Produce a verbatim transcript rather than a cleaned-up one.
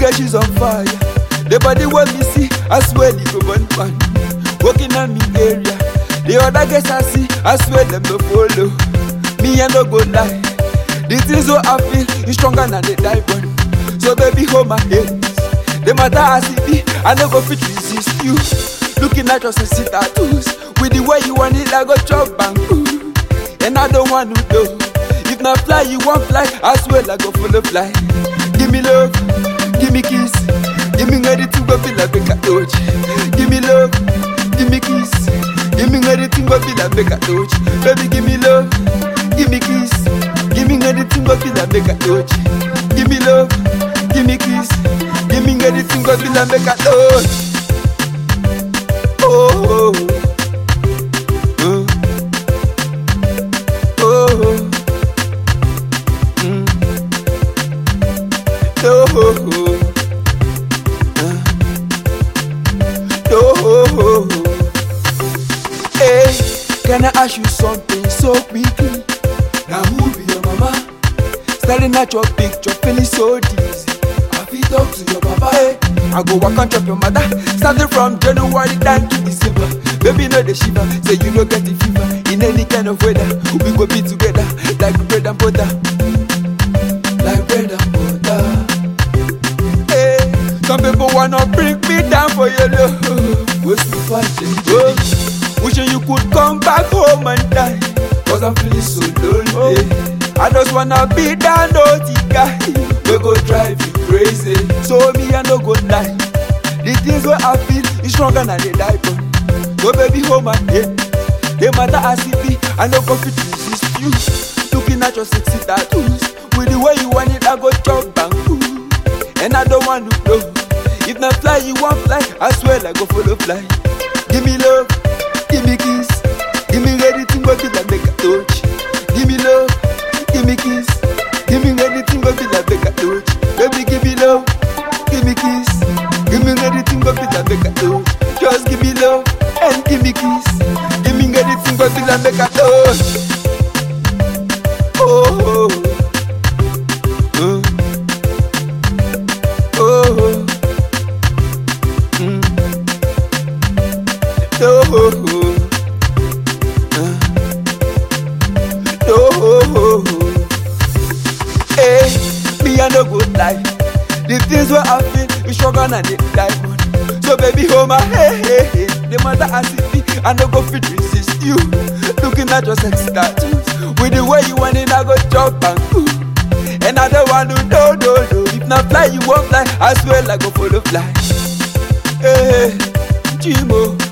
girl, she's on fire. The body what me see, I swear you go burn pan. Walking on me area, the other girls I see, I swear them no follow. Me I no go lie. The things so I feel is stronger than the diamond. So baby, hold my hands. The matter as it be, I no go fit resist you. Looking at your sexy tattoos, with the way you want it, I go chop bang. And I don't want to know. If not fly, you won't fly. I swear I go full of fly. Give me love, give me kiss. Give me everything but feel like a touch. Give me love, give me kiss. Give me everything but feel like a touch. Baby, give me love, give me kiss. Give me everything but feel like a touch. Give me love, give me kiss. Give me everything but feel like a touch. Oh, oh, oh, oh, mm. Oh, oh, oh. Oh, hey, can I ask you something so quickly? Now who be your mama? Staring at your picture, feeling so dizzy. I feel talk to your papa. Hey, I go walk on top your mother. Starting from January down to December. Baby, know the shiver. Say you don't get the fever in any kind of weather. We go be together like bread and butter. Like bread and butter. Hey, some people wanna bring me down for your love. What's the fighting? Oh, wishing you could come back home and die. Cause I'm feeling so lonely. Oh, I just wanna be that naughty guy. We go drive you crazy. So me I no go lie. The things where I feel is stronger than the diamond. So baby hold my hand. The matter as it be, I no go fit resist you. Looking at your sexy tattoos, with the way you want it, I go chop bang. And I don't want to know. If not fly, you won't fly. I swear I go follow fly. Give me love, give me kiss. Give me everything but feel like make a touch. Give me love, give me kiss. Give me everything but feel like make a touch. Baby, give me love, give me kiss. Give me everything but feel like make a touch. Just give me love and give me kiss. Give me everything but feel like make a touch. Oh, oh, oh. Oh, mm. Oh, uh. Oh, hey, me I no good life. The things where I feel is stronger than the diamond. So baby, hold my hey, hey, hey. The matter as it be, I no go fit resist you. Looking at your sexy tattoos, with the way you want it, I go chop and ooh. And I don't want to no, no, no. If not fly, you won't fly. I swear I go follow fly. Hey, Jimo.